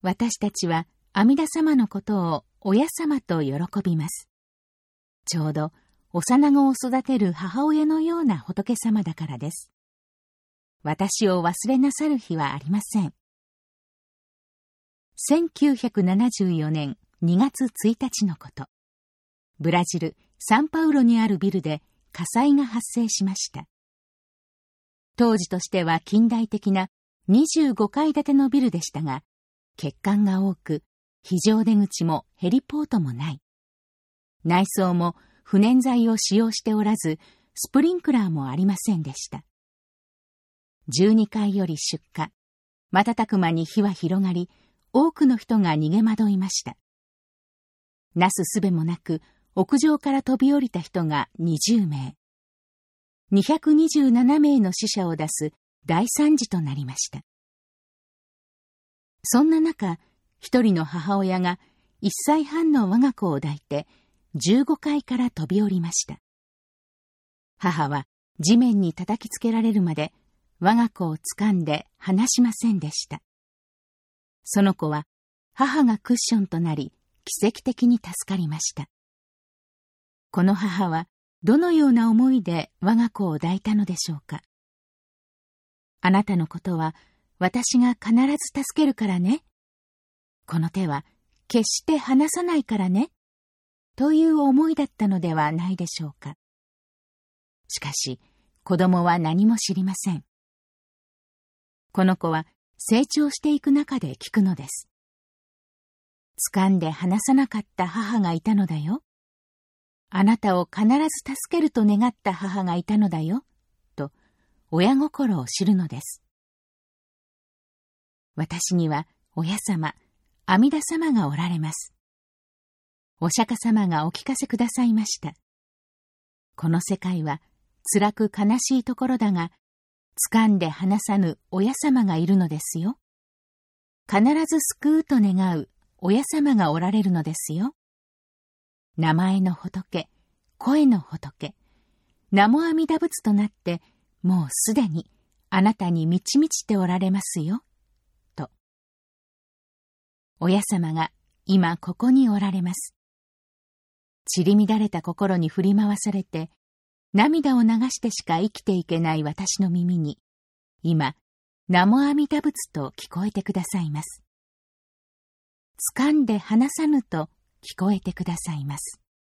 私たちは阿弥陀様のことを親様と喜びます。ちょうど幼子を育てる母親のような仏様だからです。私を忘れなさる日はありません。1974年2月1日のこと。ブラジル・サンパウロにあるビルで火災が発生しました。当時としては近代的な25階建てのビルでしたが、欠陥が多く、非常出口もヘリポートもない。内装も不燃剤を使用しておらず、スプリンクラーもありませんでした。12階より出火。瞬く間に火は広がり、多くの人が逃げ惑いました。なすすべもなく、屋上から飛び降りた人が20名。227名の死者を出す大惨事となりました。そんな中、一人の母親が1歳半の我が子を抱いて15階から飛び降りました。母は地面に叩きつけられるまで我が子を掴んで離しませんでした。その子は母がクッションとなり奇跡的に助かりました。この母はどのような思いで我が子を抱いたのでしょうか。あなたのことは私が必ず助けるからね。この手は決して離さないからね。という思いだったのではないでしょうか。しかし、子供は何も知りません。この子は成長していく中で聞くのです。掴んで離さなかった母がいたのだよ。あなたを必ず助けると願った母がいたのだよ。と、親心を知るのです。私には親様、阿弥陀様がおられます。お釈迦様がお聞かせくださいました。この世界は辛く悲しいところだが、掴んで離さぬ親様がいるのですよ。必ず救うと願う親様がおられるのですよ。名前の仏、声の仏、南無阿弥陀仏となって、もうすでにあなたに満ち満ちておられますよ。と。親様が今ここにおられます。散り乱れた心に振り回されて、涙を流してしか生きていけない私の耳に、今、南無阿弥陀仏と聞こえてくださいます。掴んで離さぬと聞こえてくださいます。